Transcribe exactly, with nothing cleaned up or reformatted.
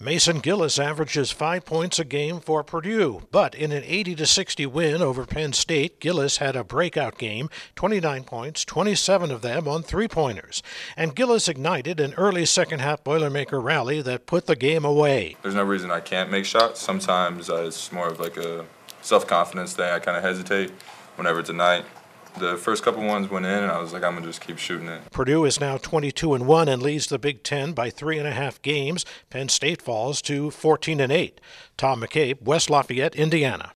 Mason Gillis averages five points a game for Purdue, but in an eighty to sixty win over Penn State, Gillis had a breakout game, twenty-nine points, twenty-seven of them on three-pointers. And Gillis ignited an early second-half Boilermaker rally that put the game away. There's no reason I can't make shots. Sometimes uh, it's more of like a self-confidence thing. I kind of hesitate whenever it's a night. The first couple ones went in, and I was like, I'm going to just keep shooting it. Purdue is now twenty-two and one and leads the Big Ten by three and a half games. Penn State falls to fourteen and eight. Tom McCabe, West Lafayette, Indiana.